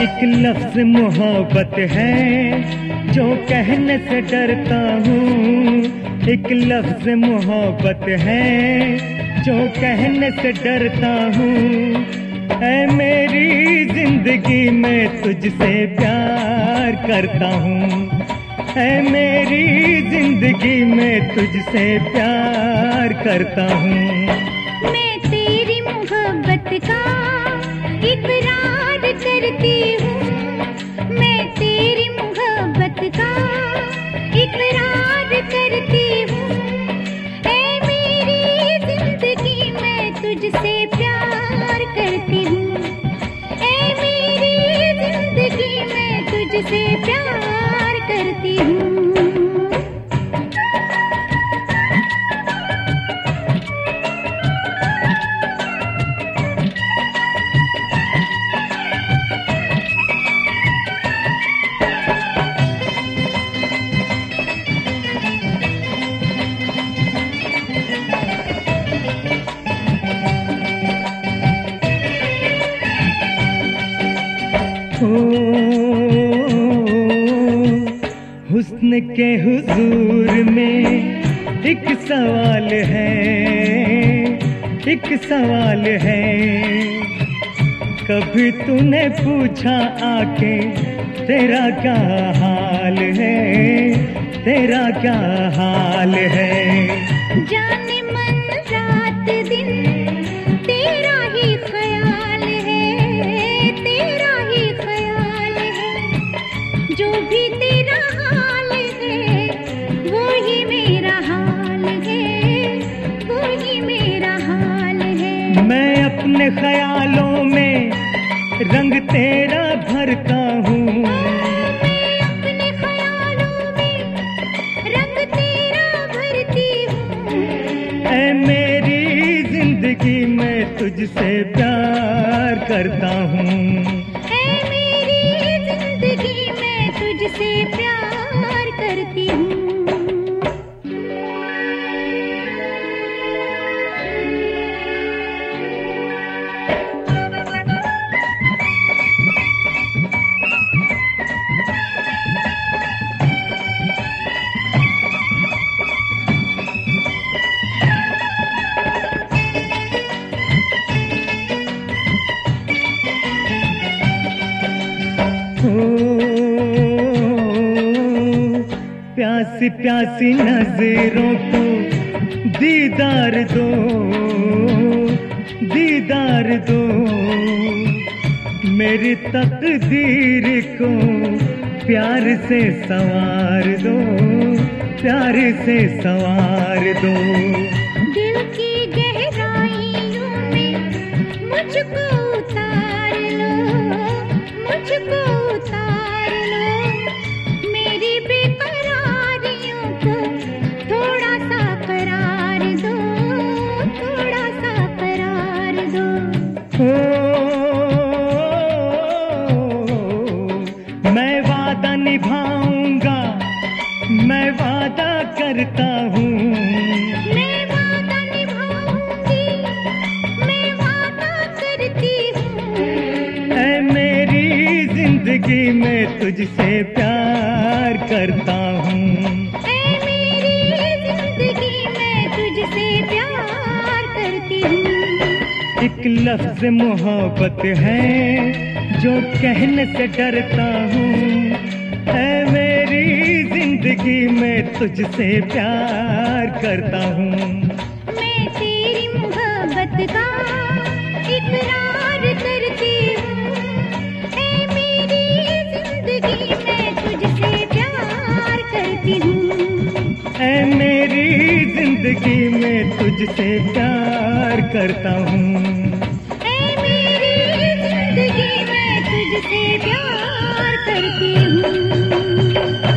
एक लफ्ज मोहब्बत है जो कहने से डरता हूँ। एक लफ्ज मोहब्बत है जो कहने से डरता हूँ। ऐ मेरी जिंदगी में तुझसे प्यार करता हूँ। ऐ मेरी जिंदगी में तुझसे प्यार करता हूँ। मैं तेरी मोहब्बत का इकरार करती हूँ। मैं तेरी मोहब्बत का इकरार करती हूँ। ऐ मेरी जिंदगी में तुझसे प्यार करती हूँ। ऐ मेरी जिंदगी में तुझसे प्यार करती हूँ। हुस्न के हुजूर में एक सवाल है, एक सवाल है। कभी तूने पूछा आके तेरा क्या हाल है, तेरा क्या हाल है। जाने मन रात दिन तेरा ही ख्याल है, तेरा ही ख्याल है। जो भी तेरा हाल है वो ही मेरा हाल है, वो ही मेरा हाल है। मैं अपने ख्यालों में रंग तेरा भरता हूँ। मैं अपने ख्यालों में रंग तेरा भरती हूँ। ऐ मेरी जिंदगी में तुझसे प्यार करता हूँ। ऐ मेरी जिंदगी में तुझसे प्यार करती हूँ। प्यासी प्यासी नजरों को दीदार दो, दीदार दो। मेरी तकदीर को प्यार से संवार दो, प्यार से संवार दो। दिल की गहराइयों में मुझको उतार लो, मुझको उतार लो। मेरी बेकरारियों को थोड़ा सा करार दो, थोड़ा सा करार दो। मैं वादा निभाऊंगा, मैं वादा करता हूँ। मैं वादा निभाऊंगी, मैं वादा करती हूँ। ऐ मेरी जिंदगी में तुझसे प्यार करता हूँ। ऐ मेरी जिंदगी में तुझसे प्यार करती हूँ। एक लफ्ज मोहब्बत है जो कहने से डरता हूँ। ऐ मेरी जिंदगी में तुझसे प्यार करता हूँ। मैं तेरी मोहब्बत का इकरार करती हूँ। ऐ मेरी जिंदगी में तुझसे प्यार करती हूँ। ऐ मेरी जिंदगी में तुझसे प्यार करता हूँ। ऐ मेरी जिंदगी में तुझसे प्यार करती हूँ।